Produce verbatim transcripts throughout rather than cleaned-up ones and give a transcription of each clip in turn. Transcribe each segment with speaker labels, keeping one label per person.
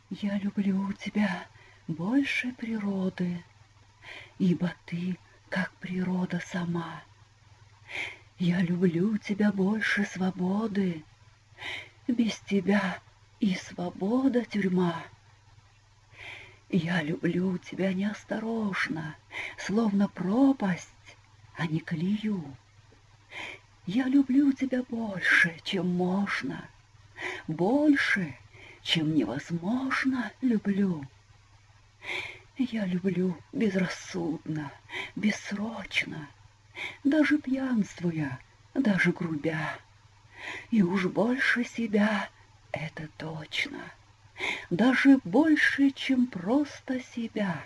Speaker 1: Я люблю тебя больше природы, ибо ты, как природа сама. Я люблю тебя больше свободы, без тебя и свобода тюрьма. Я люблю тебя неосторожно, словно пропасть, а не колею. Я люблю тебя больше, чем можно, больше, чем невозможно люблю. Я люблю безрассудно, бессрочно, даже пьянствуя, даже грубя. И уж больше себя, это точно, даже больше, чем просто себя.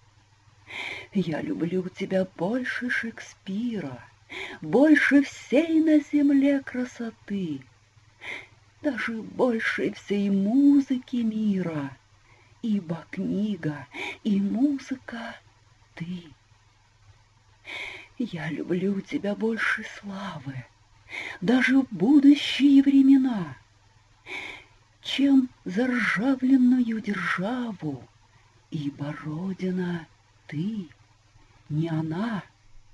Speaker 1: Я люблю тебя больше Шекспира, больше всей на земле красоты, даже больше всей музыки мира, ибо книга и музыка — ты. Я люблю тебя больше славы, даже в будущие времена, чем заржавленную державу, ибо Родина ты, не она.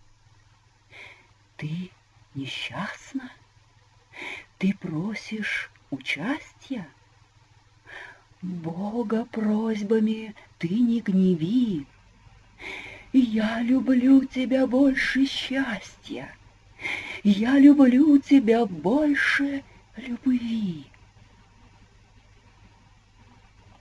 Speaker 1: Ты несчастна? Ты просишь участия? Бога просьбами ты не гневи. Я люблю тебя больше счастья. Я люблю тебя больше любви.